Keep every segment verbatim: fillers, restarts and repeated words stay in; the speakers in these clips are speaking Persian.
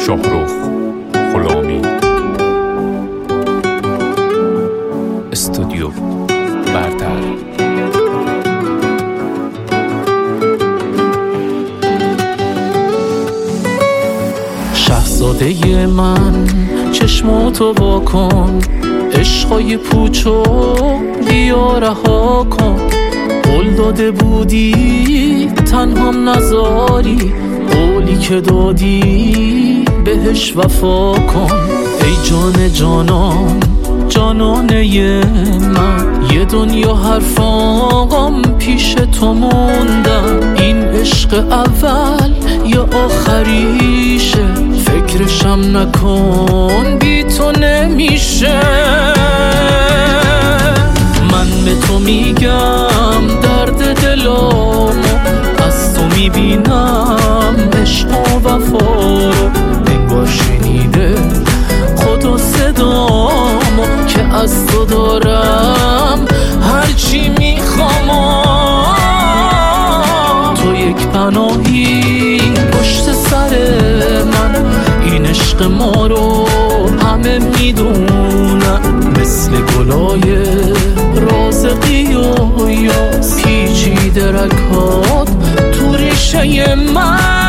شاهرخ غلامی، استودیو برتر. شاهزاده من چشماتو واکن، عشقای پوچو بیا رها کن. قول داده بودی تنهام نذاری، قولی که دادی بهش وفا کن. ای جان جانان جانانه من، یه دنیا حرف آقام پیش تو موندم. این عشق اول یا آخریشه، فکرشم نکن بی تو نمیشه. من به تو میگم درد دلامو، از تو میبینم عشق و وفا رو. انگار شنیده خدا صدامو که از تو دارم هرچی میخوام. تو یک پناهی پشت سر من، این عشق ما رو همه میدونن. مثل گلای رازقی و یاس، پیچیده رکات تو ریشه من.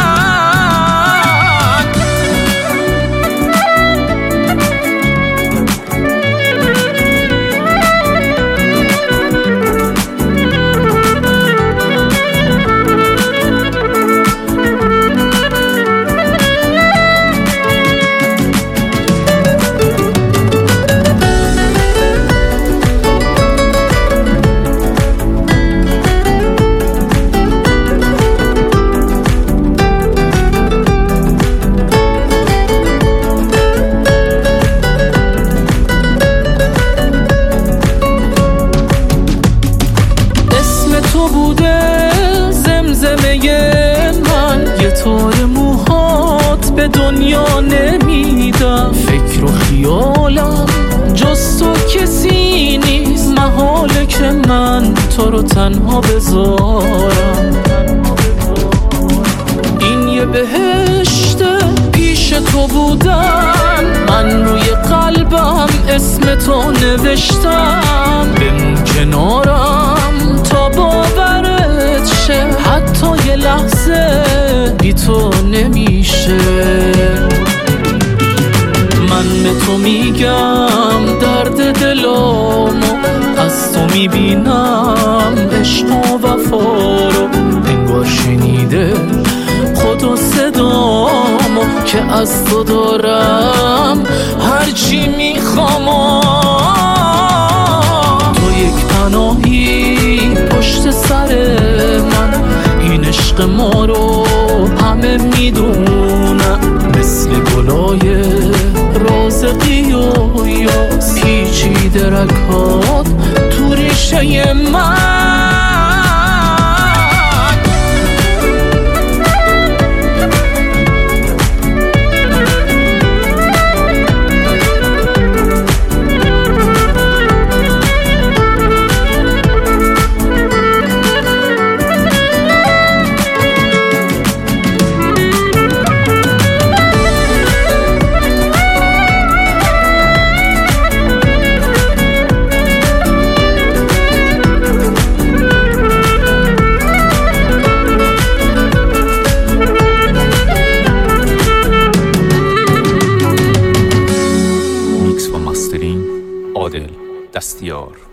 تار موهات به دنیا نمیدم، فکر و خیالم جز تو کسی نیست. محاله که من تو رو تنها بذارم، این یه بهشت پیش تو بودن. من روی قلبم اسم تو نوشتم، بمون کنارم تا باورت شه. حتی یه لحظه بی تو نمیشه. من به تو میگم درد دلامو، از تو میبینم عشق و وفا رو. انگار شنیده خدا صدامو که از تو دارم هرچی میخوام. تو یک پناهی پشت سر من، این عشق ما رو همه میدونن. مثل گلای رازقی و یاس، پیچیده رکات تو ریشه من. عادل دستیار.